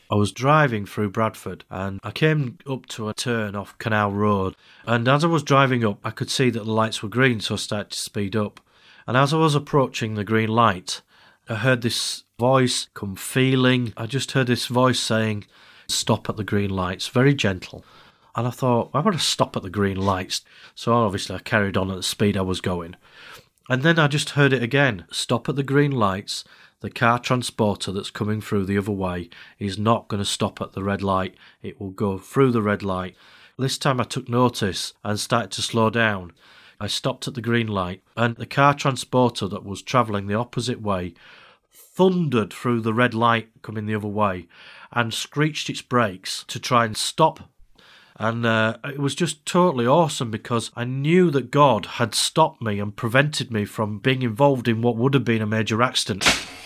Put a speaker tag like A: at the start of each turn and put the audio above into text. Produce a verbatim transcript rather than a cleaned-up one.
A: I was driving through Bradford and I came up to a turn off Canal Road, and as I was driving up I could see that the lights were green, so I started to speed up. And as I was approaching the green light, I heard this voice come feeling. I just heard this voice saying, "Stop at the green lights," very gentle. And I thought, why would I stop at the green lights? So obviously I carried on at the speed I was going. And then I just heard it again, "Stop at the green lights. The car transporter that's coming through the other way is not going to stop at the red light. It will go through the red light." This time I took notice and started to slow down. I stopped at the green light, and the car transporter that was travelling the opposite way thundered through the red light coming the other way and screeched its brakes to try and stop. And uh, it was just totally awesome, because I knew that God had stopped me and prevented me from being involved in what would have been a major accident.